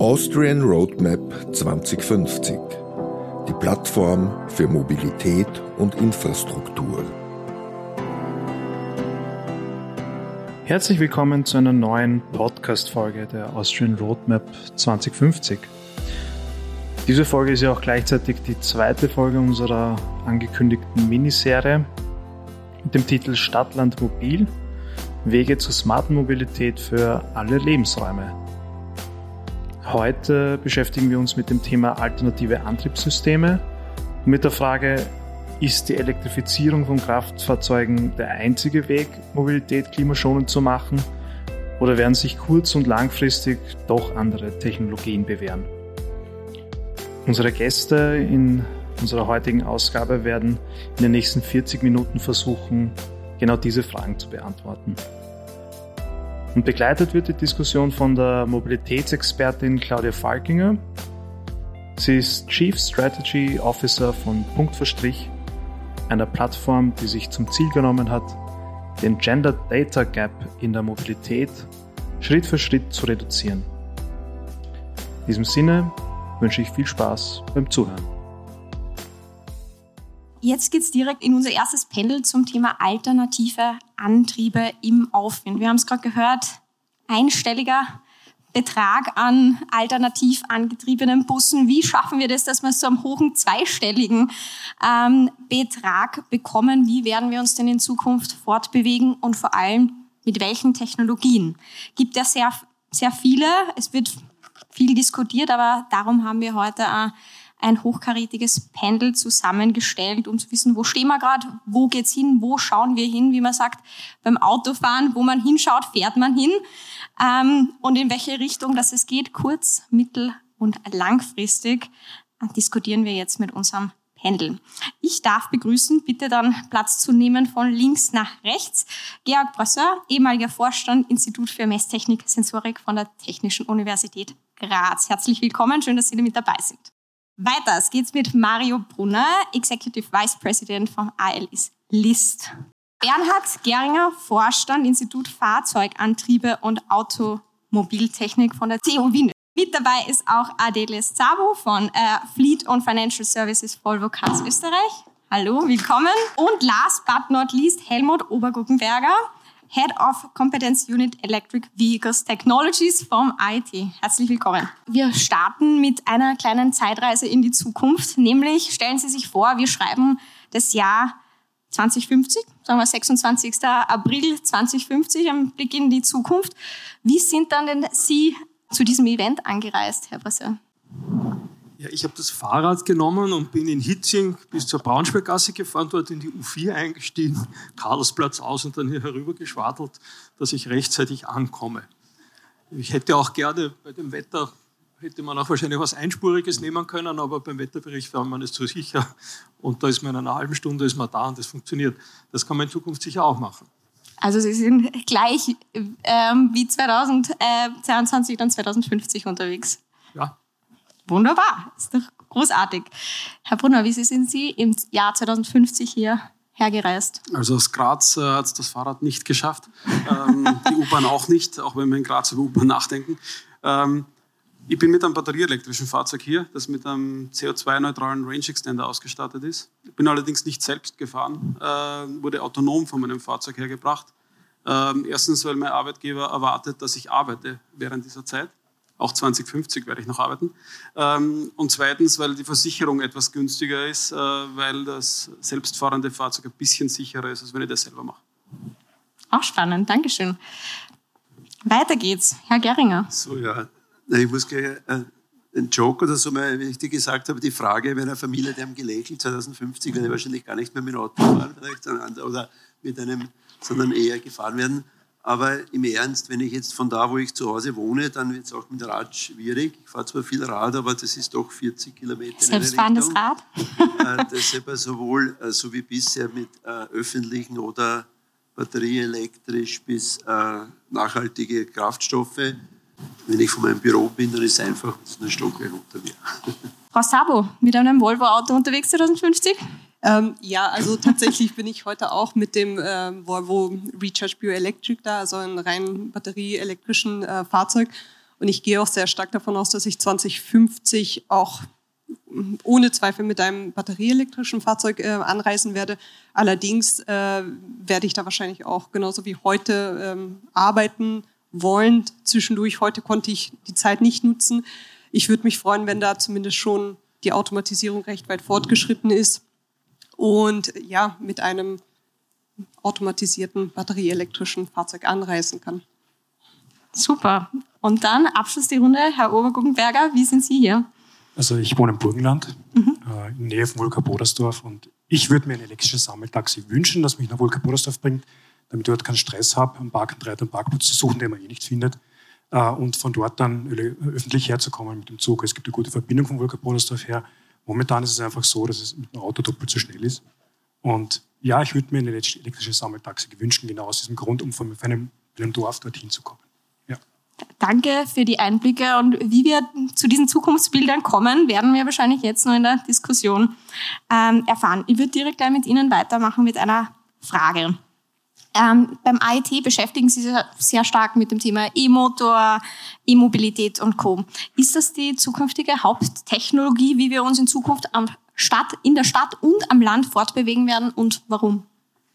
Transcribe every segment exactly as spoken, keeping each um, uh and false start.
Austrian Roadmap zwanzig fünfzig. Die Plattform für Mobilität und Infrastruktur. Herzlich willkommen zu einer neuen Podcast-Folge der Austrian Roadmap zwanzig fünfzig. Diese Folge ist ja auch gleichzeitig die zweite Folge unserer angekündigten Miniserie mit dem Titel Stadt-Land Mobil – Wege zur smarten Mobilität für alle Lebensräume. Heute beschäftigen wir uns mit dem Thema alternative Antriebssysteme und mit der Frage, ist die Elektrifizierung von Kraftfahrzeugen der einzige Weg, Mobilität klimaschonend zu machen, oder werden sich kurz- und langfristig doch andere Technologien bewähren? Unsere Gäste in unserer heutigen Ausgabe werden in den nächsten vierzig Minuten versuchen, genau diese Fragen zu beantworten. Und begleitet wird die Diskussion von der Mobilitätsexpertin Claudia Falkinger. Sie ist Chief Strategy Officer von Punkt für Strich, einer Plattform, die sich zum Ziel genommen hat, den Gender Data Gap in der Mobilität Schritt für Schritt zu reduzieren. In diesem Sinne wünsche ich viel Spaß beim Zuhören. Jetzt geht's direkt in unser erstes Panel zum Thema alternative Antriebe im Aufwind. Wir haben es gerade gehört, einstelliger Betrag an alternativ angetriebenen Bussen. Wie schaffen wir das, dass wir so einen hohen zweistelligen ähm, Betrag bekommen? Wie werden wir uns denn in Zukunft fortbewegen und vor allem mit welchen Technologien? Gibt ja sehr, sehr viele. Es wird viel diskutiert, aber darum haben wir heute äh, ein hochkarätiges Panel zusammengestellt, um zu wissen, wo stehen wir gerade, wo geht's hin, wo schauen wir hin, wie man sagt, beim Autofahren, wo man hinschaut, fährt man hin, ähm, und in welche Richtung das es geht, kurz-, mittel- und langfristig, äh, diskutieren wir jetzt mit unserem Panel. Ich darf begrüßen, bitte dann Platz zu nehmen von links nach rechts, Georg Brasseur, ehemaliger Vorstand Institut für Messtechnik, Sensorik von der Technischen Universität Graz. Herzlich willkommen, schön, dass Sie mit dabei sind. Weiter geht's mit Mario Brunner, Executive Vice President vom A L I S List. Bernhard Geringer, Vorstand Institut Fahrzeugantriebe und Automobiltechnik von der T U Wien. Mit dabei ist auch Adele Szabo von äh, Fleet und Financial Services Volvo Cars Österreich. Hallo, willkommen. Und last but not least Helmut Oberguggenberger, Head of Competence Unit Electric Vehicles Technologies vom I T. Herzlich willkommen. Wir starten mit einer kleinen Zeitreise in die Zukunft, nämlich stellen Sie sich vor, wir schreiben das Jahr zwanzig fünfzig, sagen wir sechsundzwanzigsten April zweitausendfünfzig, am Blick in die Zukunft. Wie sind dann denn Sie zu diesem Event angereist, Herr Brasseur? Ja, ich habe das Fahrrad genommen und bin in Hitzing bis zur Braunschweiggasse gefahren, dort in die U vier eingestiegen, Karlsplatz aus und dann hier herüber geschwadelt, dass ich rechtzeitig ankomme. Ich hätte auch gerne bei dem Wetter, hätte man auch wahrscheinlich was Einspuriges nehmen können, aber beim Wetterbericht war man es zu sicher und da ist man in einer halben Stunde ist man da und das funktioniert. Das kann man in Zukunft sicher auch machen. Also Sie sind gleich ähm, wie zweitausendzweiundzwanzig dann zweitausendfünfzig unterwegs. Ja. Wunderbar, ist doch großartig. Herr Brunner, wie sind Sie im Jahr zweitausendfünfzig hier hergereist? Also aus Graz äh, hat es das Fahrrad nicht geschafft, ähm, die U-Bahn auch nicht, auch wenn wir in Graz über U-Bahn nachdenken. Ähm, ich bin mit einem batterieelektrischen Fahrzeug hier, das mit einem C O zwei neutralen Range Extender ausgestattet ist. Ich bin allerdings nicht selbst gefahren, äh, wurde autonom von meinem Fahrzeug hergebracht. Ähm, erstens, weil mein Arbeitgeber erwartet, dass ich arbeite während dieser Zeit. Auch zwanzig fünfzig werde ich noch arbeiten. Ähm, und zweitens, weil die Versicherung etwas günstiger ist, äh, weil das selbstfahrende Fahrzeug ein bisschen sicherer ist, als wenn ich das selber mache. Auch spannend, Dankeschön. Weiter geht's, Herr Geringer. So, ja. Ich muss gleich äh, einen Joke oder so mal, wenn ich dir gesagt habe, die Frage meiner Familie, die haben gelächelt, zweitausendfünfzig werde ich wahrscheinlich gar nicht mehr mit dem Auto fahren oder mit einem, sondern eher gefahren werden. Aber im Ernst, wenn ich jetzt von da, wo ich zu Hause wohne, dann wird es auch mit dem Rad schwierig. Ich fahre zwar viel Rad, aber das ist doch vierzig Kilometer. Selbstfahrendes Rad? äh, deshalb sowohl äh, so wie bisher mit äh, öffentlichen oder batterieelektrisch bis äh, nachhaltige Kraftstoffe. Wenn ich von meinem Büro bin, dann ist es einfach eine Stockwerk unter mir. Frau Szabo, mit einem Volvo-Auto unterwegs zweitausendfünfzig? Ähm, ja, also tatsächlich bin ich heute auch mit dem äh, Volvo Recharge Bio Electric da, also einem rein batterieelektrischen äh, Fahrzeug. Und ich gehe auch sehr stark davon aus, dass ich zwanzig fünfzig auch ohne Zweifel mit einem batterieelektrischen Fahrzeug äh, anreisen werde. Allerdings äh, werde ich da wahrscheinlich auch genauso wie heute ähm, arbeiten wollen. Zwischendurch, heute konnte ich die Zeit nicht nutzen. Ich würde mich freuen, wenn da zumindest schon die Automatisierung recht weit fortgeschritten ist und ja, mit einem automatisierten batterieelektrischen Fahrzeug anreisen kann. Super. Und dann Abschluss die Runde. Herr Oberguggenberger, wie sind Sie hier? Also ich wohne im Burgenland, mhm. äh, in der Nähe von Wolka-Bodersdorf, und ich würde mir ein elektrisches Sammeltaxi wünschen, das mich nach Wolka-Bodersdorf bringt, damit ich dort keinen Stress habe, am Park und einen Parkplatz zu suchen, den man eh nicht findet, äh, und von dort dann öffentlich herzukommen mit dem Zug. Es gibt eine gute Verbindung von Wolka-Bodersdorf her. Momentan ist es einfach so, dass es mit dem Auto doppelt so schnell ist. Und ja, ich würde mir ein elektrisches Sammeltaxi wünschen, genau aus diesem Grund, um von einem, einem Dorf dorthin zu kommen. Ja. Danke für die Einblicke, und wie wir zu diesen Zukunftsbildern kommen, werden wir wahrscheinlich jetzt noch in der Diskussion ähm, erfahren. Ich würde direkt gleich mit Ihnen weitermachen mit einer Frage. Ähm, beim A I T beschäftigen Sie sich sehr stark mit dem Thema E-Motor, E-Mobilität und Co. Ist das die zukünftige Haupttechnologie, wie wir uns in Zukunft am Stadt, in der Stadt und am Land fortbewegen werden, und warum?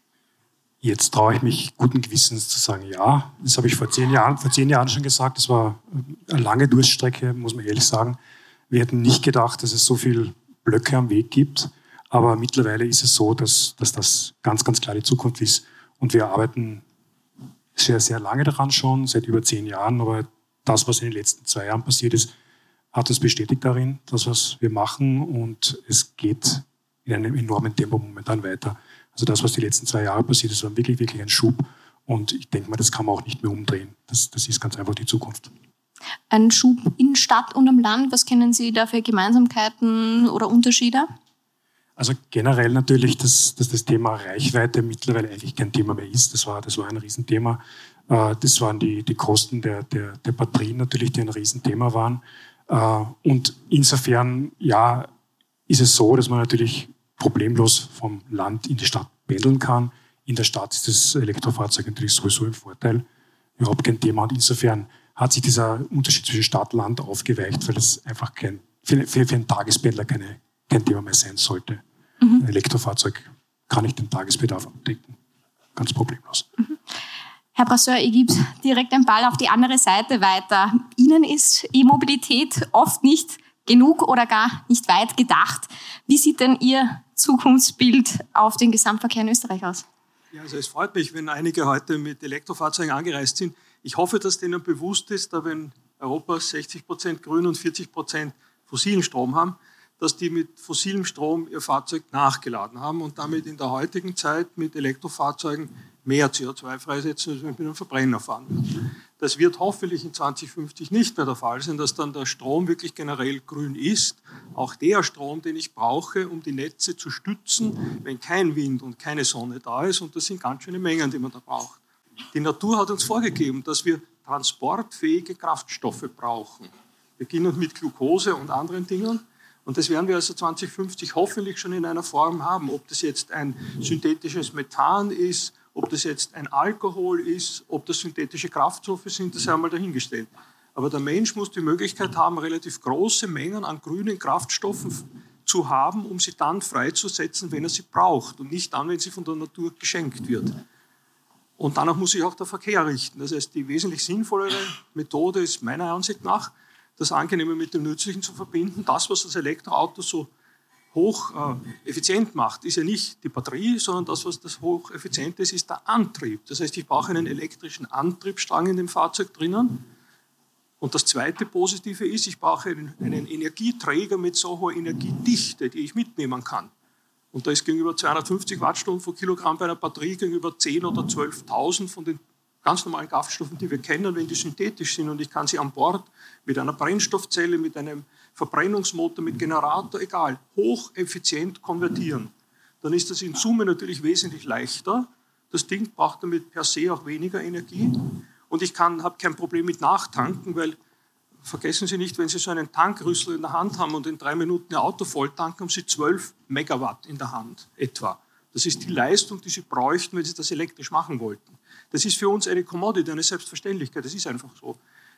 Jetzt traue ich mich guten Gewissens zu sagen, ja. Das habe ich vor zehn Jahren, vor zehn Jahren schon gesagt. Das war eine lange Durststrecke, muss man ehrlich sagen. Wir hätten nicht gedacht, dass es so viele Blöcke am Weg gibt. Aber mittlerweile ist es so, dass, dass das ganz, ganz klar die Zukunft ist. Und wir arbeiten sehr, sehr lange daran schon, seit über zehn Jahren. Aber das, was in den letzten zwei Jahren passiert ist, hat uns bestätigt darin, das, was wir machen. Und es geht in einem enormen Tempo momentan weiter. Also das, was die letzten zwei Jahre passiert ist, war wirklich, wirklich ein Schub. Und ich denke mal, das kann man auch nicht mehr umdrehen. Das, das ist ganz einfach die Zukunft. Ein Schub in Stadt und am Land, was kennen Sie da für Gemeinsamkeiten oder Unterschiede? Also generell natürlich, dass, dass das Thema Reichweite mittlerweile eigentlich kein Thema mehr ist. Das war, das war ein Riesenthema. Das waren die, die Kosten der, der, der Batterien natürlich, die ein Riesenthema waren. Und insofern, ja, ist es so, dass man natürlich problemlos vom Land in die Stadt pendeln kann. In der Stadt ist das Elektrofahrzeug natürlich sowieso im Vorteil. Überhaupt kein Thema. Und insofern hat sich dieser Unterschied zwischen Stadt und Land aufgeweicht, weil es einfach kein, für, für einen Tagespendler keine, kein Thema mehr sein sollte. Mhm. Ein Elektrofahrzeug kann nicht den Tagesbedarf abdecken. Ganz problemlos. Mhm. Herr Brasseur, ich gebe direkt den Ball auf die andere Seite weiter. Ihnen ist E-Mobilität oft nicht genug oder gar nicht weit gedacht. Wie sieht denn Ihr Zukunftsbild auf den Gesamtverkehr in Österreich aus? Ja, also es freut mich, wenn einige heute mit Elektrofahrzeugen angereist sind. Ich hoffe, dass denen bewusst ist, da wir in Europa sechzig Prozent grün und vierzig Prozent fossilen Strom haben, dass die mit fossilem Strom ihr Fahrzeug nachgeladen haben und damit in der heutigen Zeit mit Elektrofahrzeugen mehr C O zwei freisetzen, als wenn wir mit einem Verbrenner fahren würden. Das wird hoffentlich in zwanzig fünfzig nicht mehr der Fall sein, dass dann der Strom wirklich generell grün ist. Auch der Strom, den ich brauche, um die Netze zu stützen, wenn kein Wind und keine Sonne da ist. Und das sind ganz schöne Mengen, die man da braucht. Die Natur hat uns vorgegeben, dass wir transportfähige Kraftstoffe brauchen. Beginnend mit Glucose und anderen Dingen. Und das werden wir also zwanzig fünfzig hoffentlich schon in einer Form haben. Ob das jetzt ein synthetisches Methan ist, ob das jetzt ein Alkohol ist, ob das synthetische Kraftstoffe sind, das sei einmal dahingestellt. Aber der Mensch muss die Möglichkeit haben, relativ große Mengen an grünen Kraftstoffen zu haben, um sie dann freizusetzen, wenn er sie braucht und nicht dann, wenn sie von der Natur geschenkt wird. Und danach muss sich auch der Verkehr richten. Das heißt, die wesentlich sinnvollere Methode ist meiner Ansicht nach, das Angenehme mit dem Nützlichen zu verbinden. Das, was das Elektroauto so hoch äh, effizient macht, ist ja nicht die Batterie, sondern das, was das hoch effizient ist, ist der Antrieb. Das heißt, ich brauche einen elektrischen Antriebsstrang in dem Fahrzeug drinnen. Und das zweite Positive ist, ich brauche einen, einen Energieträger mit so hoher Energiedichte, die ich mitnehmen kann. Und da ist gegenüber zweihundertfünfzig Wattstunden pro Kilogramm bei einer Batterie gegenüber zehn oder zwölftausend von den ganz normalen Kraftstoffen, die wir kennen, wenn die synthetisch sind. Und ich kann sie an Bord mit einer Brennstoffzelle, mit einem Verbrennungsmotor, mit Generator, egal, hocheffizient konvertieren. Dann ist das in Summe natürlich wesentlich leichter. Das Ding braucht damit per se auch weniger Energie. Und ich habe kein Problem mit Nachtanken, weil, vergessen Sie nicht, wenn Sie so einen Tankrüssel in der Hand haben und in drei Minuten Ihr Auto volltanken, haben Sie zwölf Megawatt in der Hand etwa. Das ist die Leistung, die Sie bräuchten, wenn Sie das elektrisch machen wollten. Das ist für uns eine Commodity, eine Selbstverständlichkeit. Das ist einfach so.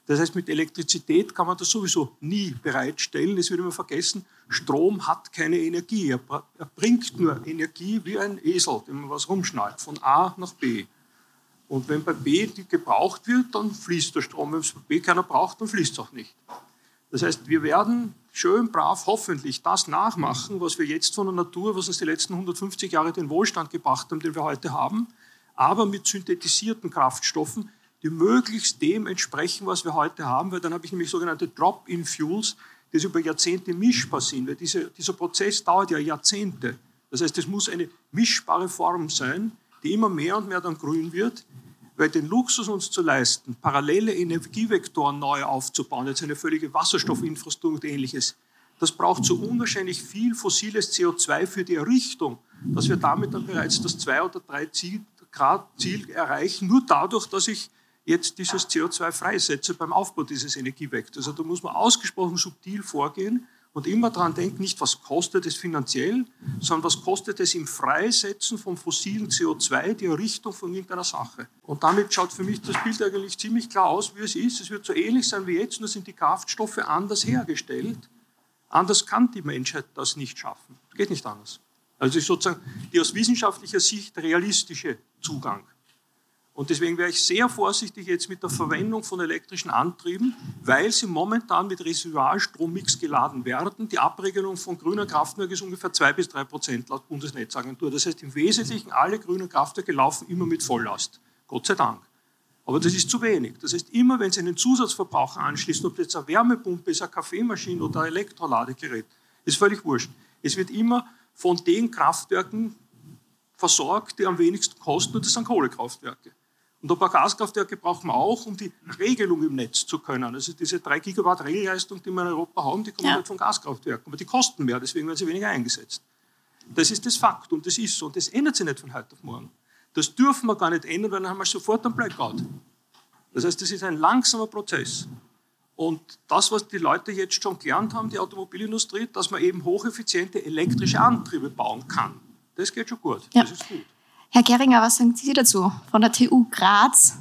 Das heißt, mit Elektrizität kann man das sowieso nie bereitstellen. Das wird immer vergessen. Strom hat keine Energie. Er, er bringt nur Energie wie ein Esel, den man was rumschnallt, von A nach B. Und wenn bei B die gebraucht wird, dann fließt der Strom. Wenn es bei B keiner braucht, dann fließt es auch nicht. Das heißt, wir werden schön brav hoffentlich das nachmachen, was wir jetzt von der Natur, was uns die letzten hundertfünfzig Jahre den Wohlstand gebracht haben, den wir heute haben, aber mit synthetisierten Kraftstoffen, die möglichst dem entsprechen, was wir heute haben, weil dann habe ich nämlich sogenannte Drop-in-Fuels, die über Jahrzehnte mischbar sind, weil diese, dieser Prozess dauert ja Jahrzehnte. Das heißt, es muss eine mischbare Form sein, die immer mehr und mehr dann grün wird, weil den Luxus uns zu leisten, parallele Energievektoren neu aufzubauen, jetzt eine völlige Wasserstoffinfrastruktur und Ähnliches, das braucht so unwahrscheinlich viel fossiles C O zwei für die Errichtung, dass wir damit dann bereits das zwei oder drei Grad Ziel erreichen, nur dadurch, dass ich jetzt dieses C O zwei freisetze beim Aufbau dieses Energievektors. Also da muss man ausgesprochen subtil vorgehen und immer daran denken, nicht was kostet es finanziell, sondern was kostet es im Freisetzen vom fossilen C O zwei, die Errichtung von irgendeiner Sache. Und damit schaut für mich das Bild eigentlich ziemlich klar aus, wie es ist. Es wird so ähnlich sein wie jetzt, nur sind die Kraftstoffe anders hergestellt. Anders kann die Menschheit das nicht schaffen. Das geht nicht anders. Also ist sozusagen der aus wissenschaftlicher Sicht realistische Zugang. Und deswegen wäre ich sehr vorsichtig jetzt mit der Verwendung von elektrischen Antrieben, weil sie momentan mit Residualstrommix geladen werden. Die Abregelung von grüner Kraftwerke ist ungefähr zwei bis drei Prozent laut Bundesnetzagentur. Das heißt, im Wesentlichen alle grünen Kraftwerke laufen immer mit Volllast. Gott sei Dank. Aber das ist zu wenig. Das heißt, immer wenn Sie einen Zusatzverbraucher anschließen, ob das jetzt eine Wärmepumpe ist, eine Kaffeemaschine oder ein Elektroladegerät, ist völlig wurscht. Es wird immer von den Kraftwerken versorgt, die am wenigsten kosten, und das sind Kohlekraftwerke. Und ein paar Gaskraftwerke brauchen wir auch, um die Regelung im Netz zu können. Also diese drei Gigawatt Regelleistung, die wir in Europa haben, die kommen ja. nicht von Gaskraftwerken, aber die kosten mehr, deswegen werden sie weniger eingesetzt. Das ist das Faktum, das ist so, und das ändert sich nicht von heute auf morgen. Das dürfen wir gar nicht ändern, weil dann haben wir sofort einen Blackout. Das heißt, das ist ein langsamer Prozess. Und das, was die Leute jetzt schon gelernt haben, die Automobilindustrie, dass man eben hocheffiziente elektrische Antriebe bauen kann, das geht schon gut, ja. Das ist gut. Herr Geringer, was sagen Sie dazu? Von der T U Graz,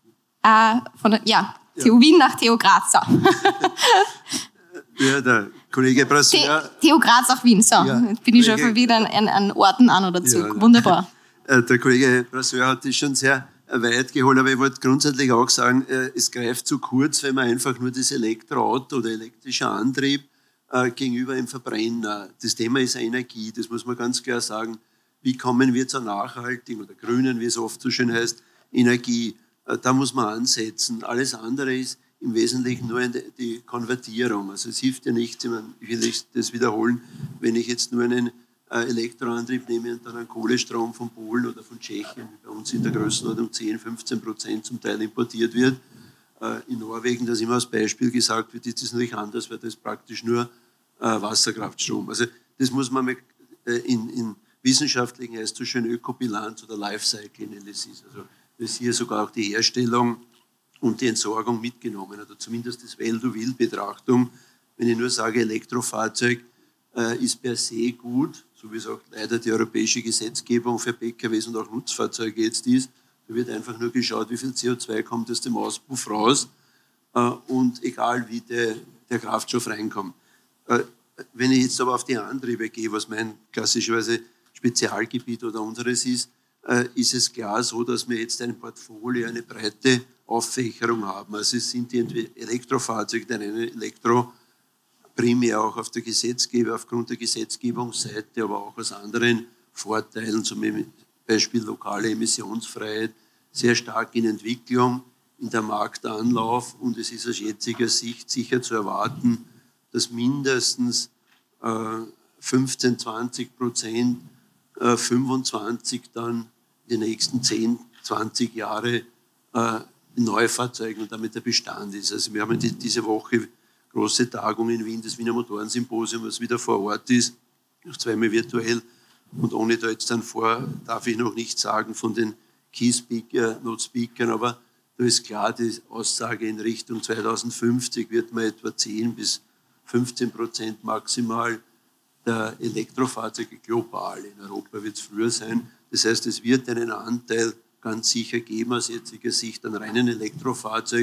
äh, von der, ja, ja, T U Wien nach T U Graz. So. Ja, der Kollege Brasseur. T U Graz nach Wien, so. Ja, Jetzt bin ich schon schon wieder an, an Orten an oder Zug. Ja, wunderbar. Der Kollege Brasseur hat das schon sehr weit geholt, aber ich wollte grundsätzlich auch sagen, es greift zu kurz, wenn man einfach nur das Elektroauto oder elektrischer Antrieb äh, gegenüber dem Verbrenner. Das Thema ist Energie, das muss man ganz klar sagen. Wie kommen wir zur nachhaltigen oder grünen, wie es oft so schön heißt, Energie? Da muss man ansetzen. Alles andere ist im Wesentlichen nur die Konvertierung. Also es hilft ja nichts, ich will das wiederholen, wenn ich jetzt nur einen Elektroantrieb nehme und dann einen Kohlestrom von Polen oder von Tschechien, wie bei uns in der Größenordnung zehn, fünfzehn Prozent zum Teil importiert wird. In Norwegen, das immer als Beispiel gesagt wird, ist das natürlich anders, weil das ist praktisch nur Wasserkraftstrom. Also das muss man in, in wissenschaftlichen heißt so schön Ökobilanz oder Lifecycle Analysis. Also das ist hier sogar auch die Herstellung und die Entsorgung mitgenommen, oder zumindest das Well-to-Will-Betrachtung. Wenn ich nur sage, Elektrofahrzeug äh, ist per se gut, so wie es auch leider die europäische Gesetzgebung für P K Ws und auch Nutzfahrzeuge jetzt ist, da wird einfach nur geschaut, wie viel C O zwei kommt aus dem Auspuff raus äh, und egal wie der, der Kraftstoff reinkommt. Äh, wenn ich jetzt aber auf die Antriebe gehe, was mein klassischerweise Spezialgebiet oder unseres ist, äh, ist es klar so, dass wir jetzt ein Portfolio, eine breite Auffächerung haben. Also es sind die Elektrofahrzeuge, der eine Elektro primär auch auf der Gesetzgebung, aufgrund der Gesetzgebungsseite, aber auch aus anderen Vorteilen, zum Beispiel lokale Emissionsfreiheit, sehr stark in Entwicklung, in der Marktanlauf, und es ist aus jetziger Sicht sicher zu erwarten, dass mindestens äh, fünfzehn, zwanzig Prozent fünfundzwanzig dann in den nächsten zehn, zwanzig Jahre äh, in Neufahrzeugen und damit der Bestand ist. Also wir haben die, diese Woche große Tagung in Wien, das Wiener Motorensymposium, was wieder vor Ort ist, zweimal virtuell, und ohne da jetzt dann vor, darf ich noch nicht sagen von den Key-Speaker, Not-Speakern, aber da ist klar, die Aussage in Richtung zweitausendfünfzig wird man etwa zehn bis fünfzehn Prozent maximal der Elektrofahrzeuge global. In Europa wird es früher sein. Das heißt, es wird einen Anteil ganz sicher geben aus jetziger Sicht an reinen Elektrofahrzeugen,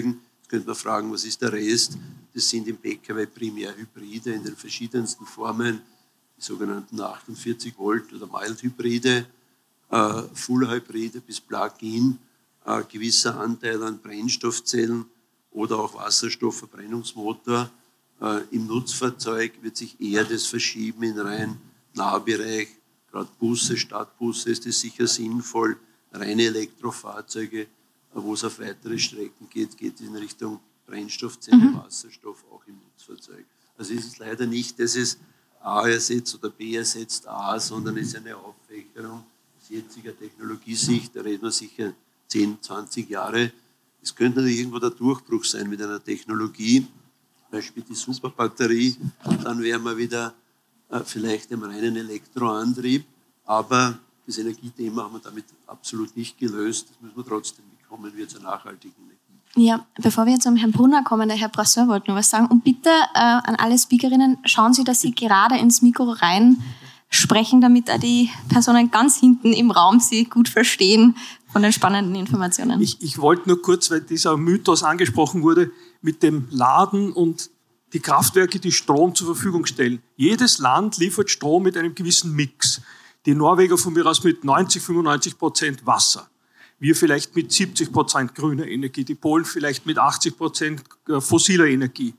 Jetzt könnte man fragen, was ist der Rest? Das sind im P K W primär Hybride in den verschiedensten Formen, die sogenannten achtundvierzig Volt oder Mild-Hybride, äh, Full-Hybride bis Plug-in, äh, gewisser Anteil an Brennstoffzellen oder auch Wasserstoffverbrennungsmotor. Äh, Im Nutzfahrzeug wird sich eher das verschieben in rein Nahbereich, gerade Busse, Stadtbusse ist es sicher sinnvoll, reine Elektrofahrzeuge, wo es auf weitere Strecken geht, geht in Richtung Brennstoffzelle, mhm. Wasserstoff, auch im Nutzfahrzeug. Also es ist leider nicht, dass es A ersetzt oder B ersetzt A, sondern es ist eine Auffächerung aus jetziger Technologiesicht, da reden wir sicher zehn, zwanzig Jahre. Es könnte natürlich irgendwo der Durchbruch sein mit einer Technologie, zum Beispiel die Superbatterie, dann wären wir wieder äh, vielleicht im reinen Elektroantrieb, aber das Energiethema haben wir damit absolut nicht gelöst. Das müssen wir trotzdem bekommen, wir zur nachhaltigen Energie. Ja, bevor wir jetzt zum Herrn Brunner kommen, der Herr Brasseur wollte noch was sagen. Und bitte äh, an alle Speakerinnen, schauen Sie, dass Sie gerade ins Mikro rein sprechen, damit auch die Personen ganz hinten im Raum Sie gut verstehen von den spannenden Informationen. Ich, ich wollte nur kurz, weil dieser Mythos angesprochen wurde, mit dem Laden und die Kraftwerke, die Strom zur Verfügung stellen. Jedes Land liefert Strom mit einem gewissen Mix. Die Norweger von mir aus mit neunzig, fünfundneunzig Prozent Wasser. Wir vielleicht mit siebzig Prozent grüner Energie. Die Polen vielleicht mit achtzig Prozent fossiler Energie.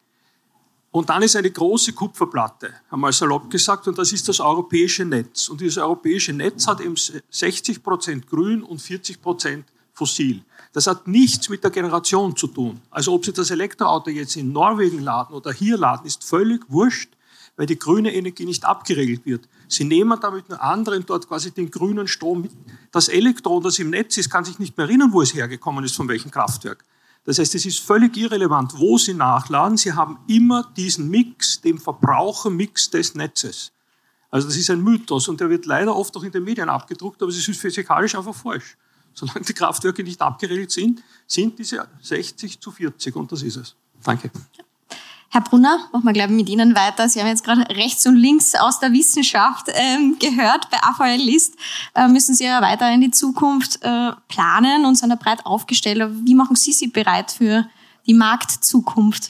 Und dann ist eine große Kupferplatte, einmal salopp gesagt, und das ist das europäische Netz. Und dieses europäische Netz hat eben sechzig Prozent grün und vierzig Prozent fossil. Das hat nichts mit der Generation zu tun. Also ob Sie das Elektroauto jetzt in Norwegen laden oder hier laden, ist völlig wurscht, weil die grüne Energie nicht abgeregelt wird. Sie nehmen damit nur anderen dort quasi den grünen Strom mit. Das Elektron, das im Netz ist, kann sich nicht mehr erinnern, wo es hergekommen ist, von welchem Kraftwerk. Das heißt, es ist völlig irrelevant, wo Sie nachladen. Sie haben immer diesen Mix, den Verbrauchermix des Netzes. Also das ist ein Mythos und der wird leider oft auch in den Medien abgedruckt, aber es ist physikalisch einfach falsch. Solange die Kraftwerke nicht abgeregelt sind, sind diese sechzig zu vierzig und das ist es. Danke. Herr Brunner, machen wir gleich mit Ihnen weiter. Sie haben jetzt gerade rechts und links aus der Wissenschaft ähm, gehört. Bei A V L List äh, müssen Sie ja weiter in die Zukunft äh, planen und sind da breit aufgestellt. Aber wie machen Sie sich bereit für die Marktzukunft?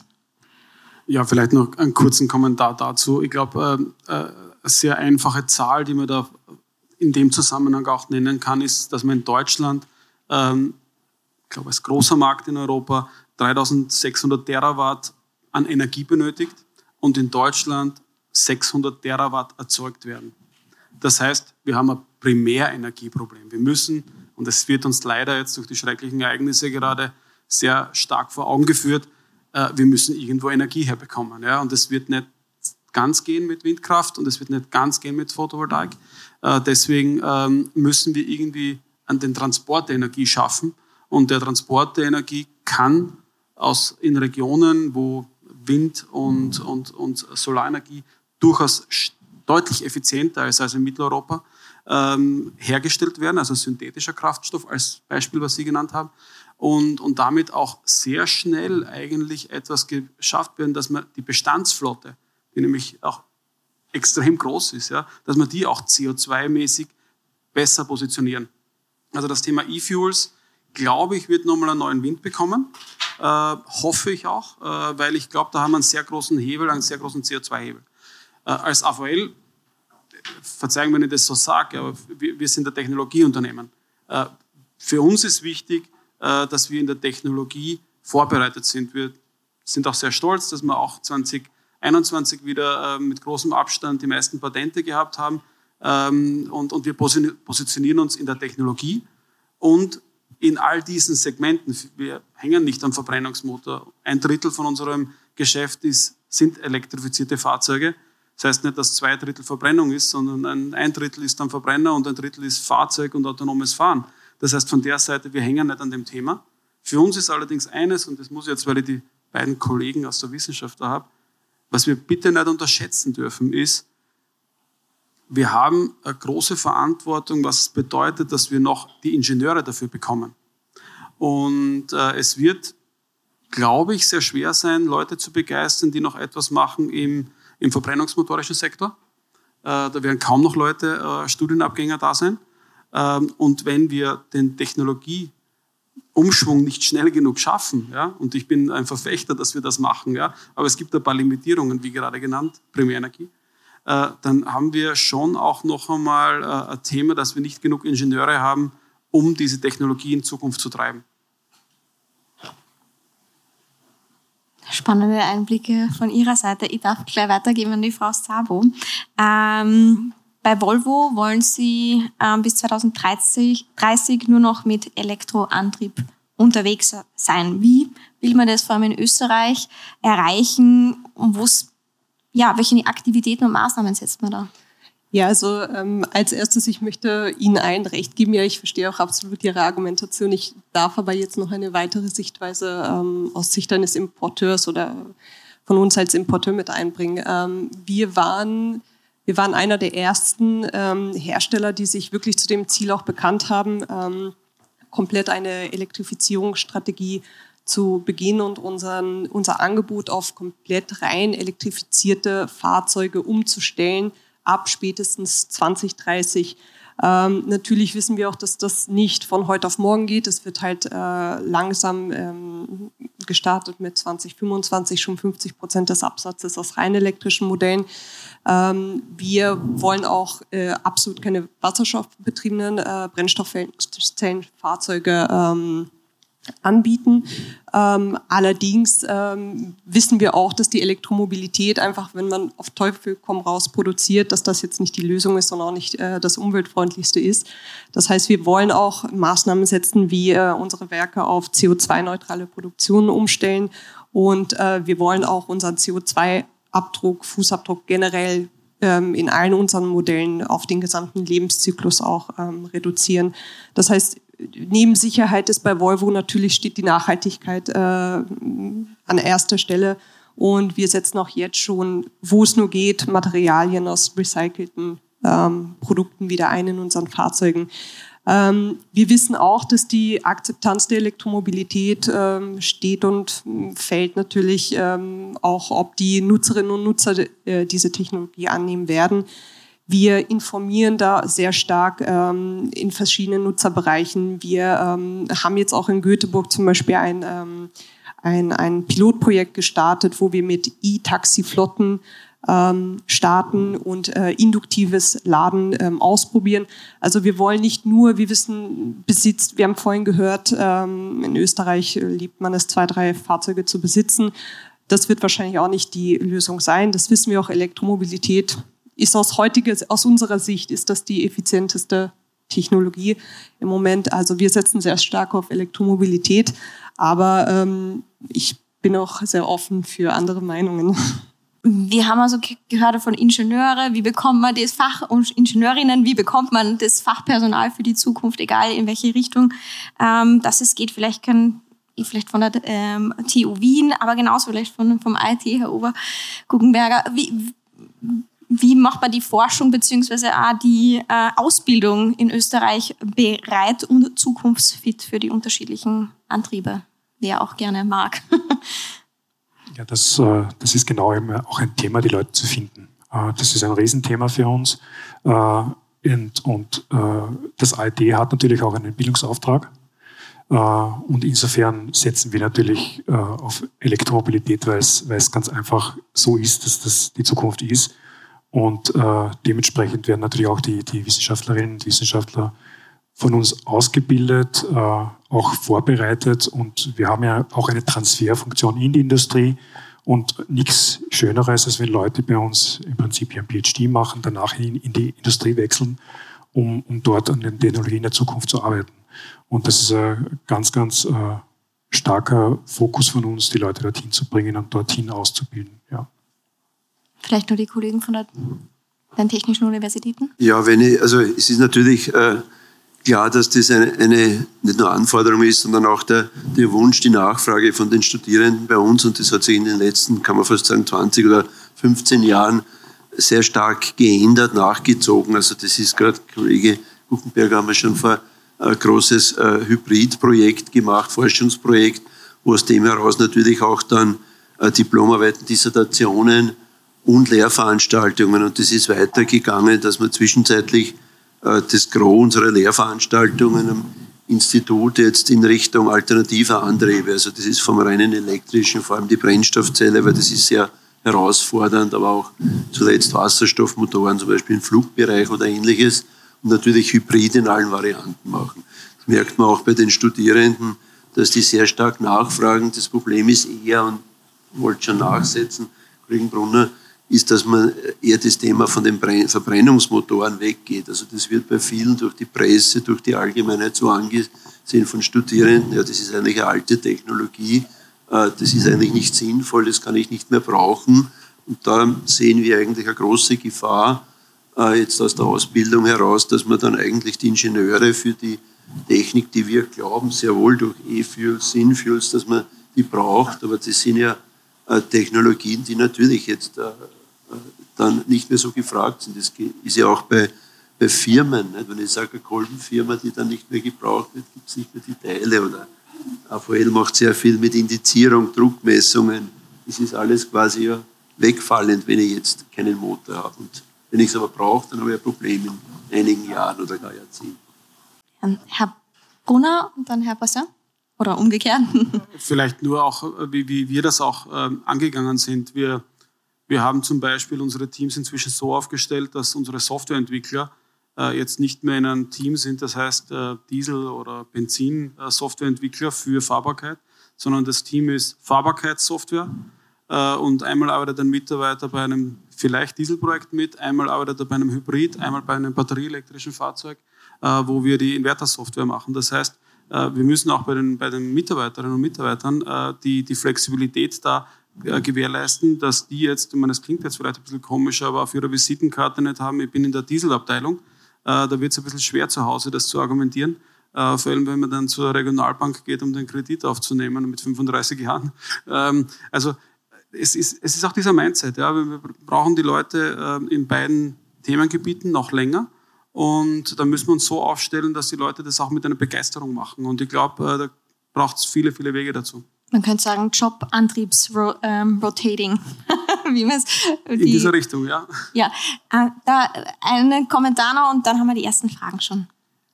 Ja, vielleicht noch einen kurzen Kommentar dazu. Ich glaube, äh, äh, eine sehr einfache Zahl, die man da in dem Zusammenhang auch nennen kann, ist, dass man in Deutschland, ähm, ich glaube, als großer Markt in Europa, dreitausendsechshundert Terawatt an Energie benötigt und in Deutschland sechshundert Terawatt erzeugt werden. Das heißt, wir haben ein Primärenergieproblem. Wir müssen, und es wird uns leider jetzt durch die schrecklichen Ereignisse gerade sehr stark vor Augen geführt, äh, wir müssen irgendwo Energie herbekommen. Ja? Und es wird nicht ganz gehen mit Windkraft und es wird nicht ganz gehen mit Photovoltaik. Äh, deswegen ähm, müssen wir irgendwie an den Transport der Energie schaffen. Und der Transport der Energie kann aus, in Regionen, wo Wind- und, und, und Solarenergie durchaus deutlich effizienter ist als in Mitteleuropa ähm, hergestellt werden, also synthetischer Kraftstoff als Beispiel, was Sie genannt haben, und, und damit auch sehr schnell eigentlich etwas geschafft werden, dass man die Bestandsflotte, die nämlich auch extrem groß ist, ja, dass wir die auch C O zwei mäßig besser positionieren. Also das Thema E-Fuels, glaube ich, wird nochmal einen neuen Wind bekommen. Äh, hoffe ich auch, äh, weil ich glaube, da haben wir einen sehr großen Hebel, einen sehr großen C O zwei Hebel. Äh, als A V L, verzeihen, wenn ich das so sage, aber wir, wir sind ein Technologieunternehmen. Äh, für uns ist wichtig, äh, dass wir in der Technologie vorbereitet sind. Wir sind auch sehr stolz, dass wir auch zwanzig einundzwanzig wieder äh, mit großem Abstand die meisten Patente gehabt haben ähm, und, und wir positionieren uns in der Technologie und in all diesen Segmenten. Wir hängen nicht am Verbrennungsmotor. Ein Drittel von unserem Geschäft ist, sind elektrifizierte Fahrzeuge. Das heißt nicht, dass zwei Drittel Verbrennung ist, sondern ein, ein Drittel ist dann Verbrenner und ein Drittel ist Fahrzeug und autonomes Fahren. Das heißt, von der Seite, wir hängen nicht an dem Thema. Für uns ist allerdings eines, und das muss ich jetzt, weil ich die beiden Kollegen aus der Wissenschaft da habe, was wir bitte nicht unterschätzen dürfen, ist, wir haben eine große Verantwortung, was es bedeutet, dass wir noch die Ingenieure dafür bekommen. Und äh, es wird, glaube ich, sehr schwer sein, Leute zu begeistern, die noch etwas machen im, im verbrennungsmotorischen Sektor. Äh, da werden kaum noch Leute, äh, Studienabgänger da sein. Ähm, und wenn wir den Technologieschub Umschwung nicht schnell genug schaffen, ja, und ich bin ein Verfechter, dass wir das machen, ja, aber es gibt ein paar Limitierungen, wie gerade genannt, Primärenergie, äh, dann haben wir schon auch noch einmal äh, ein Thema, dass wir nicht genug Ingenieure haben, um diese Technologie in Zukunft zu treiben. Spannende Einblicke von Ihrer Seite. Ich darf gleich weitergeben an die Frau Szabo. Ähm, bei Volvo wollen Sie ähm, bis zwanzig dreißig nur noch mit Elektroantrieb unterwegs sein. Wie will man das vor allem in Österreich erreichen und wo's, ja, welche Aktivitäten und Maßnahmen setzt man da? Ja, also ähm, als erstes, ich möchte Ihnen allen recht geben. Ja, ich verstehe auch absolut Ihre Argumentation. Ich darf aber jetzt noch eine weitere Sichtweise ähm, aus Sicht eines Importeurs oder von uns als Importeur mit einbringen. Ähm, wir waren, wir waren einer der ersten ähm, Hersteller, die sich wirklich zu dem Ziel auch bekannt haben, ähm, komplett eine Elektrifizierungsstrategie zu beginnen und unseren, unser Angebot auf komplett rein elektrifizierte Fahrzeuge umzustellen, ab spätestens zwanzig dreißig. Ähm, natürlich wissen wir auch, dass das nicht von heute auf morgen geht. Es wird halt äh, langsam ähm, gestartet mit zwanzig fünfundzwanzig schon fünfzig Prozent des Absatzes aus rein elektrischen Modellen. Ähm, wir wollen auch äh, absolut keine wasserstoffbetriebenen äh, Brennstoffzellenfahrzeuge ähm, anbieten. Ähm, allerdings ähm, wissen wir auch, dass die Elektromobilität einfach, wenn man auf Teufel komm raus produziert, dass das jetzt nicht die Lösung ist, sondern auch nicht äh, das umweltfreundlichste ist. Das heißt, wir wollen auch Maßnahmen setzen, wie äh, unsere Werke auf C O zwei neutrale Produktionen umstellen und äh, wir wollen auch unseren C O zwei Abdruck, Fußabdruck generell ähm, in allen unseren Modellen auf den gesamten Lebenszyklus auch ähm, reduzieren. Das heißt, neben Sicherheit ist bei Volvo natürlich steht die Nachhaltigkeit äh, an erster Stelle und wir setzen auch jetzt schon, wo es nur geht, Materialien aus recycelten ähm, Produkten wieder ein in unseren Fahrzeugen. Ähm, wir wissen auch, dass die Akzeptanz der Elektromobilität ähm, steht und fällt natürlich ähm, auch, ob die Nutzerinnen und Nutzer äh, diese Technologie annehmen werden. Wir informieren da sehr stark ähm, in verschiedenen Nutzerbereichen. Wir ähm, haben jetzt auch in Göteborg zum Beispiel ein, ähm, ein, ein Pilotprojekt gestartet, wo wir mit E-Taxi-Flotten ähm, starten und äh, induktives Laden ähm, ausprobieren. Also wir wollen nicht nur, wir wissen, besitzt, wir haben vorhin gehört, ähm, in Österreich liebt man es, zwei, drei Fahrzeuge zu besitzen. Das wird wahrscheinlich auch nicht die Lösung sein. Das wissen wir auch, Elektromobilität ist aus heutiger, aus unserer Sicht, ist das die effizienteste Technologie im Moment. Also wir setzen sehr stark auf Elektromobilität, aber ähm, ich bin auch sehr offen für andere Meinungen. Wir haben also gehört von Ingenieure, wie bekommt man das Fach und Ingenieurinnen, wie bekommt man das Fachpersonal für die Zukunft, egal in welche Richtung ähm, dass es geht. Vielleicht können vielleicht von der ähm, T U Wien, aber genauso vielleicht von, vom I T Herr Ober-Guggenberger. Wie, Wie macht man die Forschung bzw. auch die äh, Ausbildung in Österreich bereit und zukunftsfit für die unterschiedlichen Antriebe, wer auch gerne mag? Ja, das, äh, das ist genau eben auch ein Thema, die Leute zu finden. Äh, das ist ein Riesenthema für uns. Äh, und und äh, das I T hat natürlich auch einen Bildungsauftrag. Äh, und insofern setzen wir natürlich äh, auf Elektromobilität, weil es, weil es ganz einfach so ist, dass das die Zukunft ist. Und äh, dementsprechend werden natürlich auch die, die Wissenschaftlerinnen und Wissenschaftler von uns ausgebildet, äh, auch vorbereitet. Und wir haben ja auch eine Transferfunktion in die Industrie. Und nichts Schöneres, als wenn Leute bei uns im Prinzip ihren P H D machen, danach in, in die Industrie wechseln, um, um dort an den Technologien der Zukunft zu arbeiten. Und das ist ein ganz, ganz äh, starker Fokus von uns, die Leute dorthin zu bringen und dorthin auszubilden. Ja. Vielleicht nur die Kollegen von der, den technischen Universitäten? Ja, wenn ich, also es ist natürlich äh, klar, dass das eine, eine nicht nur Anforderung ist, sondern auch der, der Wunsch, die Nachfrage von den Studierenden bei uns, und das hat sich in den letzten, kann man fast sagen, zwanzig oder fünfzehn Jahren sehr stark geändert, nachgezogen. Also das ist gerade, Kollege Guggenberger haben wir schon vor ein großes äh, Hybridprojekt gemacht, Forschungsprojekt, wo aus dem heraus natürlich auch dann äh, Diplomarbeiten, Dissertationen und Lehrveranstaltungen, und das ist weitergegangen, dass wir zwischenzeitlich äh, das Gros unserer Lehrveranstaltungen Institut jetzt in Richtung alternativer Antriebe. Also das ist vom reinen elektrischen, vor allem die Brennstoffzelle, weil das ist sehr herausfordernd, aber auch zuletzt Wasserstoffmotoren, zum Beispiel im Flugbereich oder ähnliches, und natürlich Hybrid in allen Varianten machen. Das merkt man auch bei den Studierenden, dass die sehr stark nachfragen. Das Problem ist eher, und wollte schon nachsetzen, Kollegen Brunner, ist, dass man eher das Thema von den Verbrennungsmotoren weggeht. Also das wird bei vielen durch die Presse, durch die Allgemeinheit so angesehen von Studierenden, ja, das ist eigentlich eine alte Technologie, das ist eigentlich nicht sinnvoll, das kann ich nicht mehr brauchen. Und da sehen wir eigentlich eine große Gefahr, jetzt aus der Ausbildung heraus, dass man dann eigentlich die Ingenieure für die Technik, die wir glauben, sehr wohl durch E-Fuels, Synfuels, dass man die braucht, aber das sind ja Technologien, die natürlich jetzt dann nicht mehr so gefragt sind. Das ist ja auch bei, bei Firmen. Nicht? Wenn ich sage, eine Kolbenfirma, die dann nicht mehr gebraucht wird, gibt es nicht mehr die Teile. Oder A V L macht sehr viel mit Indizierung, Druckmessungen. Das ist alles quasi ja wegfallend, wenn ich jetzt keinen Motor habe. Und wenn ich es aber brauche, dann habe ich ein Problem in einigen Jahren oder gar Jahrzehnten. Herr Brunner und dann Herr Bassin? Oder umgekehrt? Vielleicht nur auch, wie, wie wir das auch ähm, angegangen sind. Wir, wir haben zum Beispiel unsere Teams inzwischen so aufgestellt, dass unsere Softwareentwickler äh, jetzt nicht mehr in einem Team sind, das heißt äh, Diesel- oder Benzin-Softwareentwickler für Fahrbarkeit, sondern das Team ist Fahrbarkeitssoftware äh, und einmal arbeitet ein Mitarbeiter bei einem vielleicht Dieselprojekt mit, einmal arbeitet er bei einem Hybrid, einmal bei einem batterieelektrischen Fahrzeug, äh, wo wir die Inverter-Software machen. Das heißt, wir müssen auch bei den, bei den Mitarbeiterinnen und Mitarbeitern äh, die, die Flexibilität da äh, gewährleisten, dass die jetzt, ich meine, das klingt jetzt vielleicht ein bisschen komisch, aber auf ihrer Visitenkarte nicht haben, ich bin in der Dieselabteilung, äh, da wird es ein bisschen schwer zu Hause, das zu argumentieren, äh, vor allem wenn man dann zur Regionalbank geht, um den Kredit aufzunehmen mit fünfunddreißig Jahren. Ähm, also es ist, es ist auch dieser Mindset, ja, wir brauchen die Leute äh, in beiden Themengebieten noch länger. Und da müssen wir uns so aufstellen, dass die Leute das auch mit einer Begeisterung machen. Und ich glaube, da braucht es viele, viele Wege dazu. Man könnte sagen, Job-Antriebs-Rotating. Wie man es in dieser Richtung, ja. Ja, äh, da einen Kommentar noch und dann haben wir die ersten Fragen schon.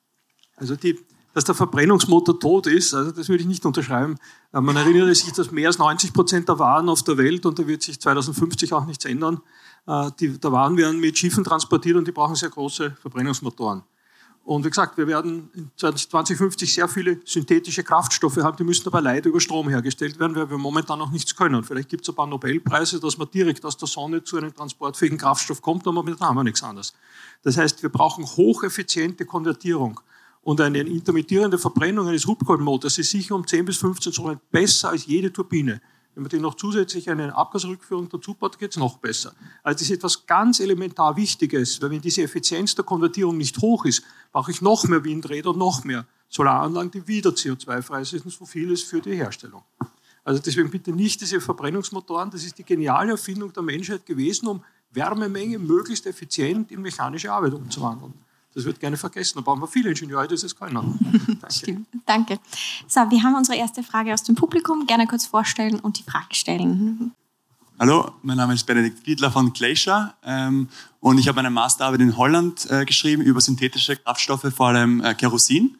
Also die, dass der Verbrennungsmotor tot ist, also das würde ich nicht unterschreiben. Man erinnere sich, dass mehr als neunzig Prozent der Waren auf der Welt, und da wird sich zweitausendfünfzig auch nichts ändern, die, da Waren werden mit Schiffen transportiert und die brauchen sehr große Verbrennungsmotoren. Und wie gesagt, wir werden in zwanzig fünfzig sehr viele synthetische Kraftstoffe haben, die müssen aber leider über Strom hergestellt werden, weil wir momentan noch nichts können. Vielleicht gibt es ein paar Nobelpreise, dass man direkt aus der Sonne zu einem transportfähigen Kraftstoff kommt, aber dann haben wir nichts anderes. Das heißt, wir brauchen hocheffiziente Konvertierung. Und eine intermittierende Verbrennung eines Hubkohlenmotors ist sicher um zehn bis fünfzehn Prozent besser als jede Turbine. Wenn man die noch zusätzlich eine Abgasrückführung dazu baut, geht es noch besser. Also das ist etwas ganz elementar Wichtiges, weil wenn diese Effizienz der Konvertierung nicht hoch ist, brauche ich noch mehr Windräder und noch mehr Solaranlagen, die wieder C O zwei frei sind, so viel ist für die Herstellung. Also deswegen bitte nicht diese Verbrennungsmotoren, das ist die geniale Erfindung der Menschheit gewesen, um Wärmemenge möglichst effizient in mechanische Arbeit umzuwandeln. Das wird gerne vergessen. Da brauchen wir viele Ingenieure, die das können. Danke. Stimmt. Danke. So, wir haben unsere erste Frage aus dem Publikum. Gerne kurz vorstellen und die Frage stellen. Hallo, mein Name ist Benedikt Fiedler von Glacier ähm, und ich habe eine Masterarbeit in Holland äh, geschrieben über synthetische Kraftstoffe, vor allem äh, Kerosin.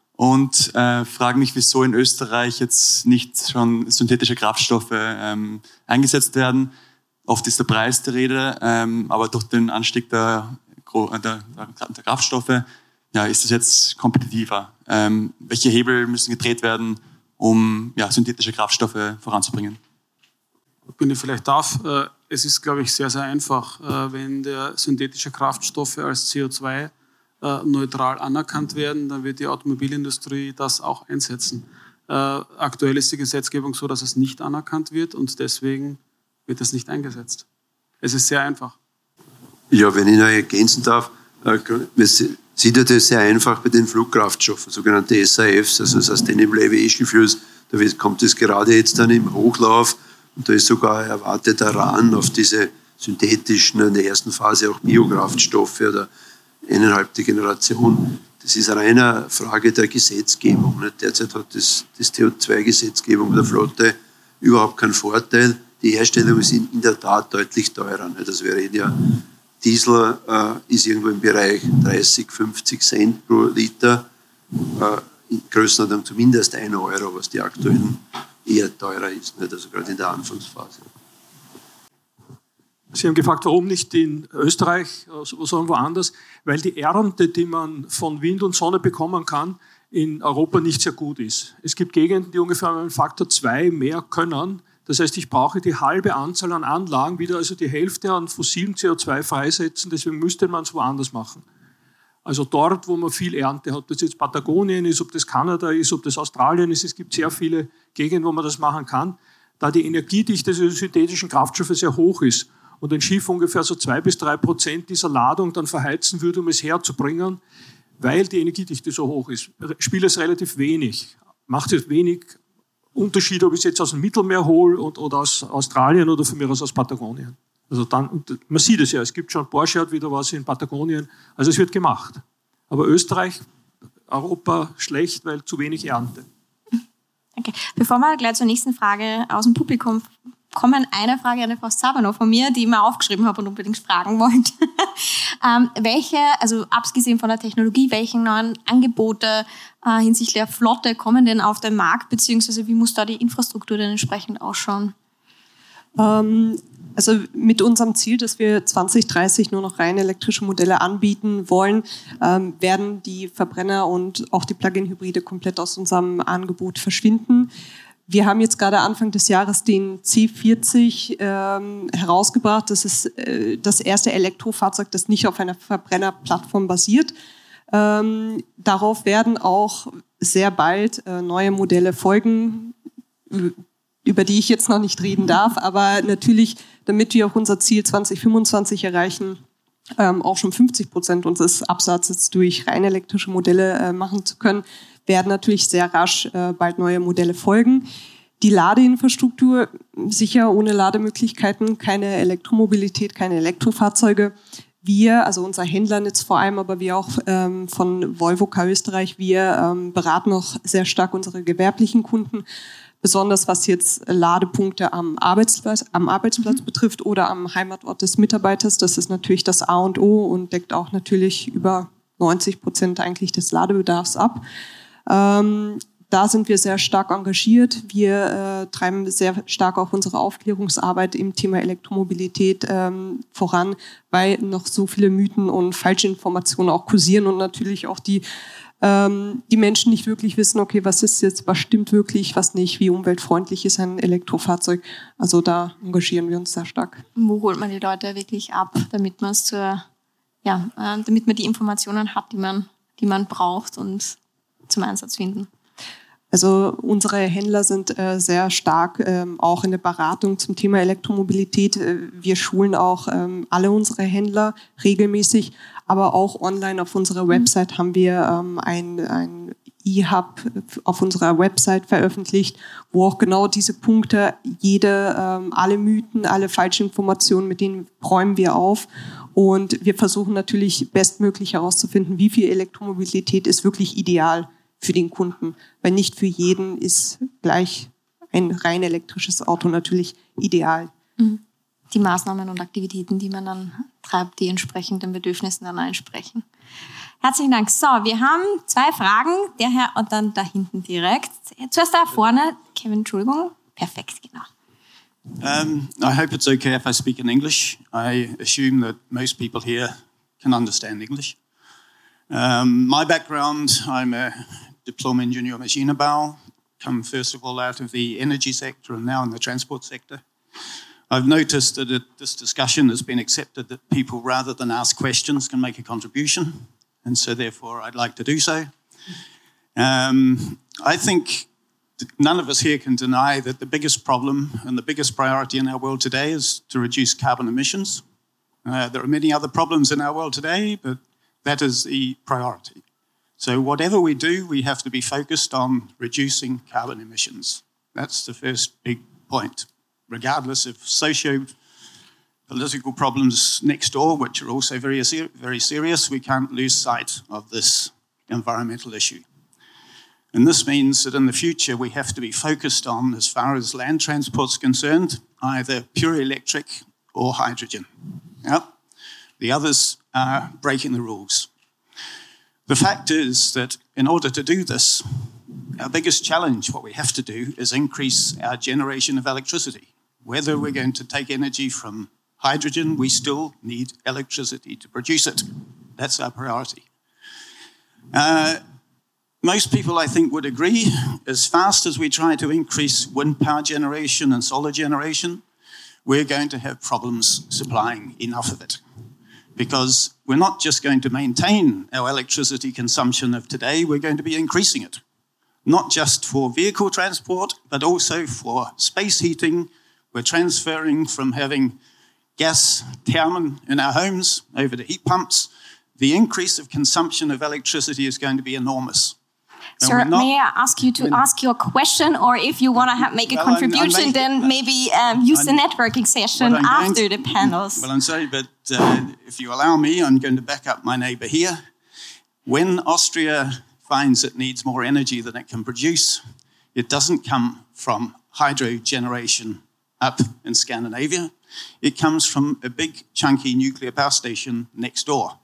Und äh, frage mich, wieso in Österreich jetzt nicht schon synthetische Kraftstoffe ähm, eingesetzt werden. Oft ist der Preis die Rede, ähm, aber durch den Anstieg der Der, der Kraftstoffe, ja, ist es jetzt kompetitiver? Ähm, welche Hebel müssen gedreht werden, um ja, synthetische Kraftstoffe voranzubringen? Wenn ich vielleicht darf, äh, es ist, glaube ich, sehr, sehr einfach, äh, wenn der synthetische Kraftstoffe als C O zwei neutral anerkannt werden, dann wird die Automobilindustrie das auch einsetzen. Äh, aktuell ist die Gesetzgebung so, dass es nicht anerkannt wird und deswegen wird es nicht eingesetzt. Es ist sehr einfach. Ja, wenn ich noch ergänzen darf, man sieht ja das sehr einfach bei den Flugkraftstoffen, sogenannte S A Fs, also Sustainable Aviation Fuels. Da kommt es gerade jetzt dann im Hochlauf und da ist sogar erwartet ein Run auf diese synthetischen, in der ersten Phase auch Biokraftstoffe oder eineinhalbte Generation. Das ist eine reine Frage der Gesetzgebung. Derzeit hat das, das C O zwei Gesetzgebung der Flotte überhaupt keinen Vorteil. Die Herstellung ist in der Tat deutlich teurer. Das wäre ja Diesel äh, ist irgendwo im Bereich dreißig, fünfzig Cent pro Liter. Äh, in Größenordnung zumindest ein Euro, was die aktuellen eher teurer ist, nicht? Also gerade in der Anfangsphase. Sie haben gefragt, warum nicht in Österreich, sondern woanders, weil die Ernte, die man von Wind und Sonne bekommen kann, in Europa nicht sehr gut ist. Es gibt Gegenden, die ungefähr einen Faktor zwei mehr können. Das heißt, ich brauche die halbe Anzahl an Anlagen, wieder also die Hälfte an fossilen C O zwei freisetzen, deswegen müsste man es woanders machen. Also dort, wo man viel Ernte hat, ob das jetzt Patagonien ist, ob das Kanada ist, ob das Australien ist, es gibt sehr viele Gegenden, wo man das machen kann, da die Energiedichte der synthetischen Kraftstoffe sehr hoch ist und ein Schiff ungefähr so zwei bis drei Prozent dieser Ladung dann verheizen würde, um es herzubringen, weil die Energiedichte so hoch ist, spielt es relativ wenig, macht es wenig Unterschied, ob ich es jetzt aus dem Mittelmeer hole oder aus Australien oder von mir aus aus Patagonien. Also dann, man sieht es ja, es gibt schon, Porsche hat wieder was in Patagonien, also es wird gemacht. Aber Österreich, Europa schlecht, weil zu wenig Ernte. Okay. Bevor wir gleich zur nächsten Frage aus dem Publikum kommen, eine Frage an die Frau Sabanow von mir, die ich mir aufgeschrieben habe und unbedingt fragen wollte. ähm, welche, also abgesehen von der Technologie, welche neuen Angebote äh, hinsichtlich der Flotte kommen denn auf den Markt, beziehungsweise wie muss da die Infrastruktur denn entsprechend ausschauen? Ähm, also mit unserem Ziel, dass wir zwanzig dreißig nur noch rein elektrische Modelle anbieten wollen, ähm, werden die Verbrenner und auch die Plug-in-Hybride komplett aus unserem Angebot verschwinden. Wir haben jetzt gerade Anfang des Jahres den C vierzig ähm, herausgebracht. Das ist äh, das erste Elektrofahrzeug, das nicht auf einer Verbrennerplattform basiert. Ähm, darauf werden auch sehr bald äh, neue Modelle folgen, über die ich jetzt noch nicht reden darf. Aber natürlich, damit wir auch unser Ziel zwanzig fünfundzwanzig erreichen, ähm, auch schon fünfzig Prozent unseres Absatzes durch rein elektrische Modelle äh, machen zu können, werden natürlich sehr rasch äh, bald neue Modelle folgen. Die Ladeinfrastruktur, sicher ohne Lademöglichkeiten, keine Elektromobilität, keine Elektrofahrzeuge. Wir, also unser Händlernetz vor allem, aber wir auch ähm, von Volvo Car Österreich, wir ähm, beraten auch sehr stark unsere gewerblichen Kunden, besonders was jetzt Ladepunkte am Arbeitsplatz, am Arbeitsplatz mhm. betrifft oder am Heimatort des Mitarbeiters. Das ist natürlich das A und O und deckt auch natürlich über neunzig Prozent eigentlich des Ladebedarfs ab. Ähm, da sind wir sehr stark engagiert. Wir äh, treiben sehr stark auch unsere Aufklärungsarbeit im Thema Elektromobilität ähm, voran, weil noch so viele Mythen und falsche Informationen auch kursieren und natürlich auch die, ähm, die Menschen nicht wirklich wissen, okay, was ist jetzt, was stimmt wirklich, was nicht, wie umweltfreundlich ist ein Elektrofahrzeug. Also da engagieren wir uns sehr stark. Wo holt man die Leute wirklich ab, damit man es zur, ja, äh, damit man die Informationen hat, die man, die man braucht und zum Einsatz finden? Also unsere Händler sind äh, sehr stark ähm, auch in der Beratung zum Thema Elektromobilität. Äh, wir schulen auch ähm, alle unsere Händler regelmäßig, aber auch online auf unserer Website haben wir ähm, ein, ein E-Hub auf unserer Website veröffentlicht, wo auch genau diese Punkte, jede, ähm, alle Mythen, alle falschen Informationen, mit denen räumen wir auf. Und wir versuchen natürlich bestmöglich herauszufinden, wie viel Elektromobilität ist wirklich ideal für den Kunden. Weil nicht für jeden ist gleich ein rein elektrisches Auto natürlich ideal. Die Maßnahmen und Aktivitäten, die man dann treibt, die entsprechend den Bedürfnissen dann entsprechen. Herzlichen Dank. So, wir haben zwei Fragen. Der Herr und dann da hinten direkt. Zuerst da vorne. Kevin, Entschuldigung. Perfekt, genau. Um, I hope it's okay if I speak in English. I assume that most people here can understand English. Um, my background, I'm a diploma engineer Maschinenbau, come first of all out of the energy sector and now in the transport sector. I've noticed that at this discussion has been accepted that people, rather than ask questions, can make a contribution, and so therefore I'd like to do so. Um, I think none of us here can deny that the biggest problem and the biggest priority in our world today is to reduce carbon emissions. Uh, there are many other problems in our world today, but that is the priority. So whatever we do, we have to be focused on reducing carbon emissions. That's the first big point. Regardless of socio-political problems next door, which are also very, very serious, we can't lose sight of this environmental issue. And this means that in the future, we have to be focused on, as far as land transport is concerned, either pure electric or hydrogen. Yep. The others are breaking the rules. The fact is that in order to do this, our biggest challenge, what we have to do, is increase our generation of electricity. Whether we're going to take energy from hydrogen, we still need electricity to produce it. That's our priority. Uh, most people, I think, would agree, as fast as we try to increase wind power generation and solar generation, we're going to have problems supplying enough of it. Because we're not just going to maintain our electricity consumption of today, we're going to be increasing it. Not just for vehicle transport, but also for space heating. We're transferring from having gas thermen in our homes over to heat pumps. The increase of consumption of electricity is going to be enormous. And Sir, not, may I ask you to ask your question, or if you want to make a well, contribution, I'm, I'm then making, maybe um, use I'm, the networking session after the panels. Well, I'm sorry, but uh, if you allow me, I'm going to back up my neighbour here. When Austria finds it needs more energy than it can produce, it doesn't come from hydro generation up in Scandinavia. It comes from a big, chunky nuclear power station next door.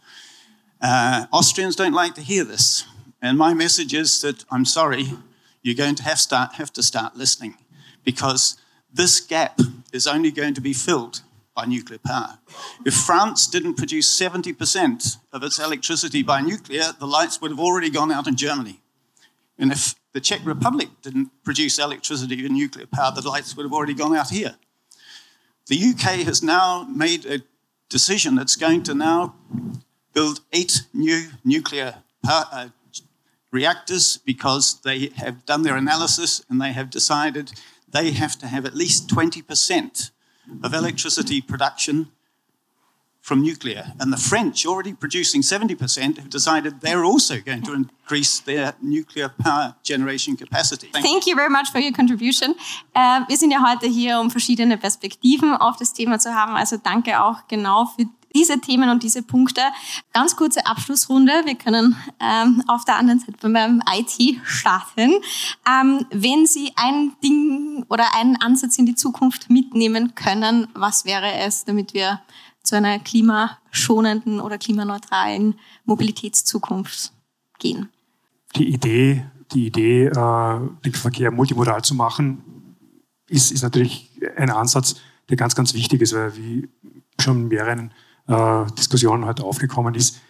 Uh, Austrians don't like to hear this. And my message is that, I'm sorry, you're going to have, start, have to start listening, because this gap is only going to be filled by nuclear power. If France didn't produce seventy percent of its electricity by nuclear, the lights would have already gone out in Germany. And if the Czech Republic didn't produce electricity with nuclear power, the lights would have already gone out here. The U K has now made a decision that's going to now build eight new nuclear power, uh, reactors, because they have done their analysis and they have decided they have to have at least twenty percent of electricity production from nuclear. And the French, already producing seventy percent, have decided they're also going to increase their nuclear power generation capacity. Thank, Thank you very much for your contribution. Äh, wir sind ja heute hier, um verschiedene Perspektiven auf das Thema zu haben. Also danke auch genau für diese Themen und diese Punkte. Ganz kurze Abschlussrunde. Wir können ähm, auf der anderen Seite beim I T starten. Ähm, wenn Sie ein Ding oder einen Ansatz in die Zukunft mitnehmen können, was wäre es, damit wir zu einer klimaschonenden oder klimaneutralen Mobilitätszukunft gehen? Die Idee, die Idee, äh, den Verkehr multimodal zu machen, ist, ist natürlich ein Ansatz, der ganz, ganz wichtig ist, weil wie schon in mehreren äh, Diskussionen heute aufgekommen ist,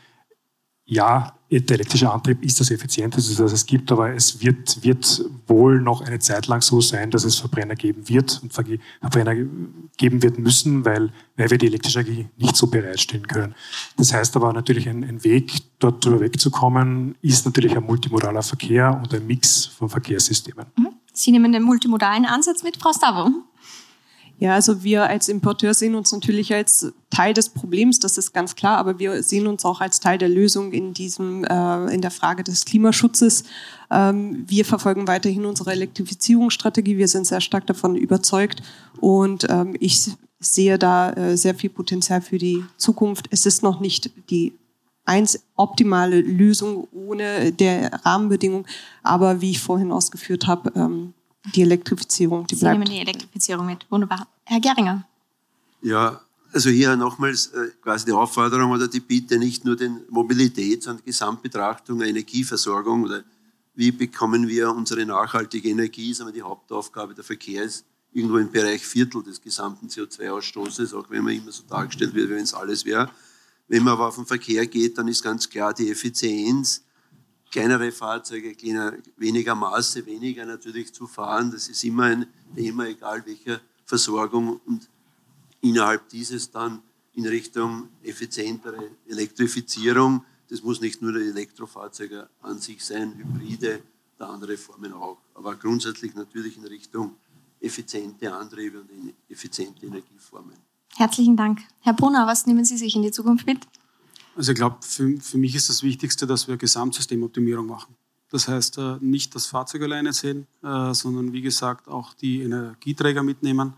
ja, der elektrische Antrieb ist das Effizienteste, das es gibt, aber es wird, wird wohl noch eine Zeit lang so sein, dass es Verbrenner geben wird und Verbrenner geben wird müssen, weil, weil wir die elektrische Energie nicht so bereitstellen können. Das heißt aber natürlich, ein, ein Weg, dort drüber wegzukommen, ist natürlich ein multimodaler Verkehr und ein Mix von Verkehrssystemen. Sie nehmen den multimodalen Ansatz mit, Frau Stavo. Ja, also wir als Importeur sehen uns natürlich als Teil des Problems, das ist ganz klar, aber wir sehen uns auch als Teil der Lösung in diesem, äh, in der Frage des Klimaschutzes. Ähm, wir verfolgen weiterhin unsere Elektrifizierungsstrategie, wir sind sehr stark davon überzeugt und ähm, ich sehe da äh, sehr viel Potenzial für die Zukunft. Es ist noch nicht die eins optimale Lösung ohne der Rahmenbedingung, aber wie ich vorhin ausgeführt habe, ähm, die Elektrifizierung, die Sie bleibt. nehmen die Elektrifizierung mit. Wunderbar. Herr Geringer. Ja, also hier nochmals äh, quasi die Aufforderung oder die Bitte, nicht nur den Mobilität, sondern Gesamtbetrachtung der Energieversorgung oder wie bekommen wir unsere nachhaltige Energie, sondern die Hauptaufgabe der Verkehr ist irgendwo im Bereich Viertel des gesamten C O zwei Ausstoßes, auch wenn man immer so dargestellt wird, wie wenn es alles wäre. Wenn man aber auf den Verkehr geht, dann ist ganz klar die Effizienz, kleinere Fahrzeuge, kleiner, weniger Maße, weniger natürlich zu fahren. Das ist immer ein Thema, egal welcher Versorgung. Und innerhalb dieses dann in Richtung effizientere Elektrifizierung. Das muss nicht nur die Elektrofahrzeuge an sich sein, Hybride oder andere Formen auch. Aber grundsätzlich natürlich in Richtung effiziente Antriebe und effiziente Energieformen. Herzlichen Dank. Herr Brunner, was nehmen Sie sich in die Zukunft mit? Also ich glaube, für, für mich ist das Wichtigste, dass wir Gesamtsystemoptimierung machen. Das heißt, nicht das Fahrzeug alleine sehen, sondern wie gesagt auch die Energieträger mitnehmen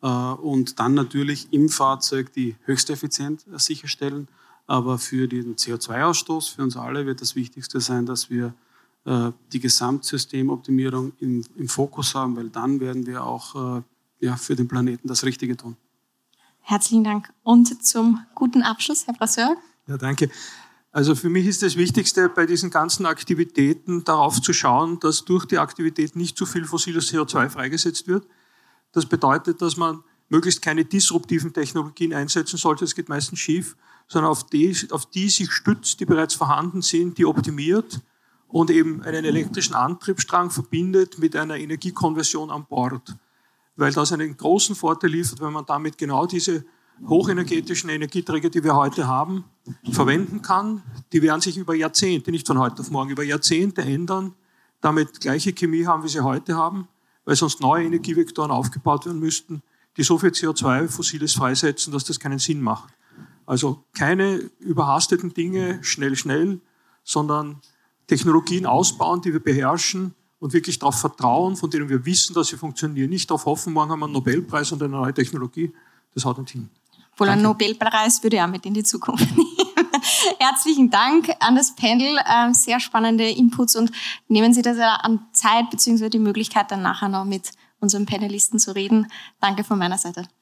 und dann natürlich im Fahrzeug die höchste Effizienz sicherstellen. Aber für den C O zwei Ausstoß, für uns alle, wird das Wichtigste sein, dass wir die Gesamtsystemoptimierung im, im Fokus haben, weil dann werden wir auch ja, für den Planeten das Richtige tun. Herzlichen Dank. Und zum guten Abschluss, Herr Brasseur. Ja, danke. Also für mich ist das Wichtigste bei diesen ganzen Aktivitäten darauf zu schauen, dass durch die Aktivität nicht zu viel fossiles C O zwei freigesetzt wird. Das bedeutet, dass man möglichst keine disruptiven Technologien einsetzen sollte, das geht meistens schief, sondern auf die, auf die sich stützt, die bereits vorhanden sind, die optimiert und eben einen elektrischen Antriebsstrang verbindet mit einer Energiekonversion an Bord. Weil das einen großen Vorteil liefert, wenn man damit genau diese hochenergetischen Energieträger, die wir heute haben, verwenden kann. Die werden sich über Jahrzehnte, nicht von heute auf morgen, über Jahrzehnte ändern, damit gleiche Chemie haben, wie sie heute haben, weil sonst neue Energievektoren aufgebaut werden müssten, die so viel C O zwei Fossiles freisetzen, dass das keinen Sinn macht. Also keine überhasteten Dinge, schnell, schnell, sondern Technologien ausbauen, die wir beherrschen und wirklich darauf vertrauen, von denen wir wissen, dass sie funktionieren. Nicht darauf hoffen, morgen haben wir einen Nobelpreis und eine neue Technologie. Das haut nicht hin. Wohl ein Nobelpreis würde er mit in die Zukunft nehmen. Herzlichen Dank an das Panel. Ähm, sehr spannende Inputs und nehmen Sie das an Zeit bzw. die Möglichkeit, dann nachher noch mit unseren Panelisten zu reden. Danke von meiner Seite.